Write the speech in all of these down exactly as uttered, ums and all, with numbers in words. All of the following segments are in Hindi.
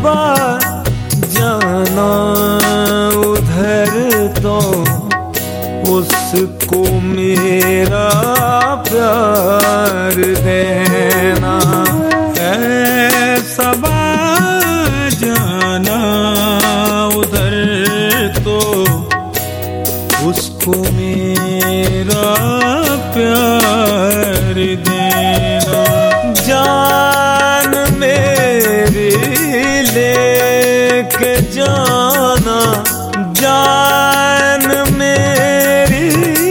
बार जाना उधर तो उसको मेरा प्यार देना। ऐसा बार जाना उधर तो उसको मेरा प्यार देना। जान मेरी लेके जाना, जान मेरी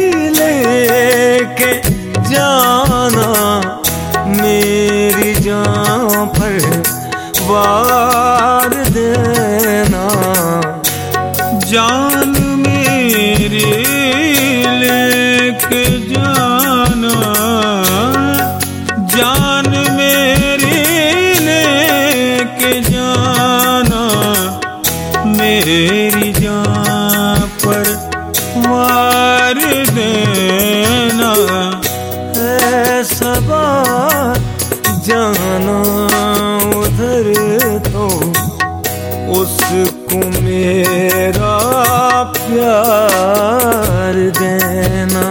लेके जाना, मेरी जान पर वार देना। जान मेरी लेके जाना, जान मेरी लेके जाना, मेरी जान पर वार देना। ऐसा बार जाना उधर तो उसको मेरा प्यार देना।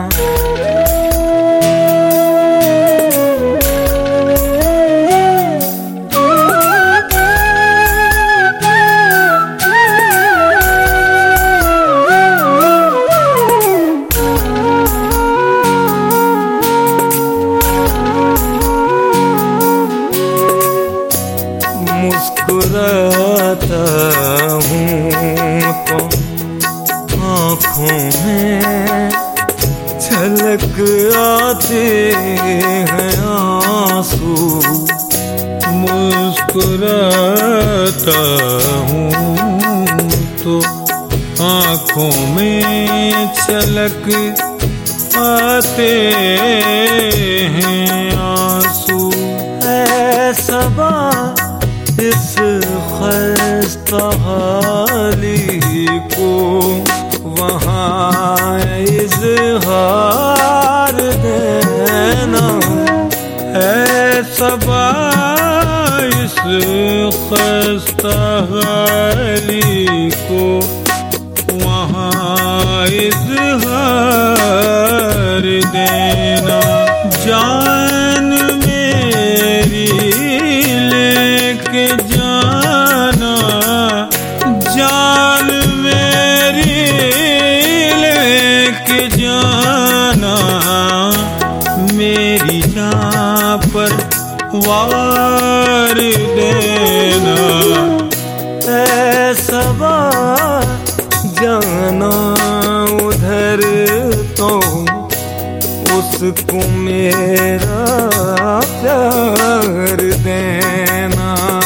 मुस्कुराता हूँ तो आँखों में झलक आते हैं आंसू। मुस्कुराता हूँ तो आँखों में झलक आते हैं आंसू। ऐसा बार इस खस्ता हाली को वहाँ इज़हार देना। है सबा इस खस्ता हाली को वहाँ इज़हार देना। जान मेरी लेके जाना, जान मेरी लेके जाना, मेरी जान पर वार देना। ऐसा बार जाना उधर तो उसको मेरा प्यार देना।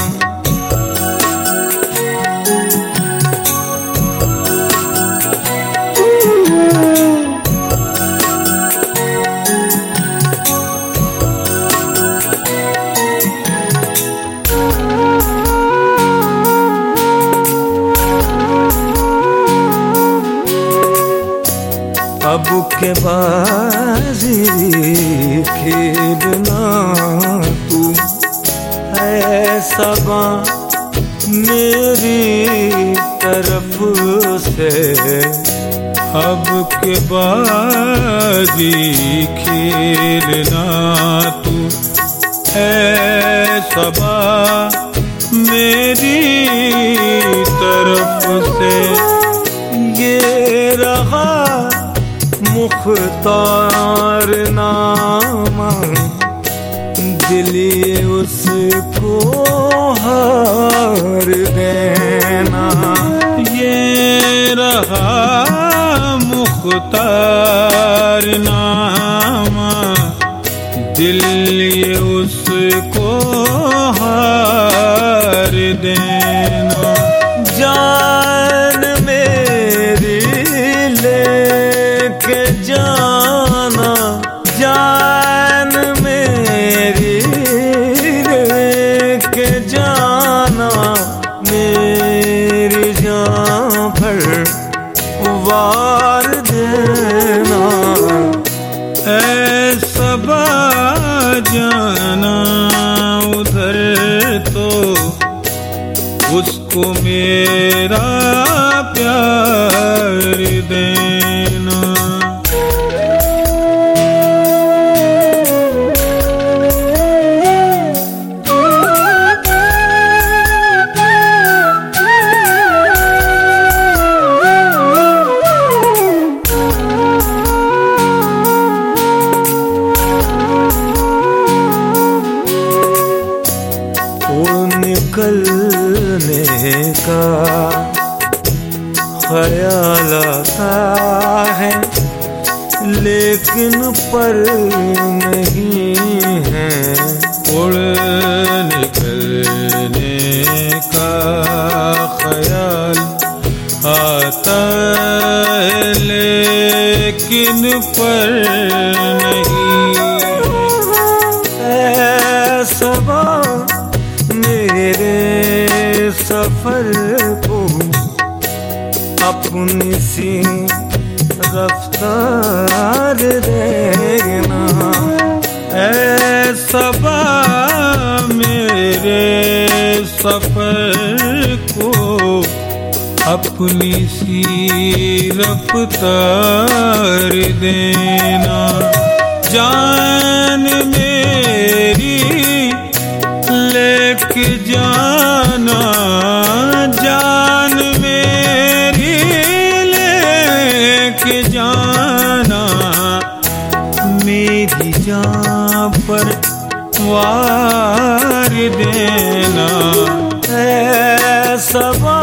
अब के बाजी खेलना तू ऐसा बा मेरी तरफ से। अब के बाजी खेलना तू ऐसा बा मेरी तरफ से। ये रहा मुख्तार नामा, दिली उसको हार देना। ये रहा मुख्तार नामा, दिली उसको हार देना। जान मेरी लेके जाना, जान मेरी लेके जाना, मेरी जान पर वार देना। ऐसा जाना उधर तो उसको मेरा प्यार देना। निकलने का ख्याल आता है लेकिन पर नहीं है। उड़ निकलने का ख्याल आता है लेकिन पर नहीं। ऐसा मेरे सफर को अपनी सी रफ्तार देना। ऐसा मेरे सफर को अपनी सी रफ्तार देना। जान मेरी लेके जाना, जान मेरी लेके जाना। मेरी जान पर वार देना। ऐसा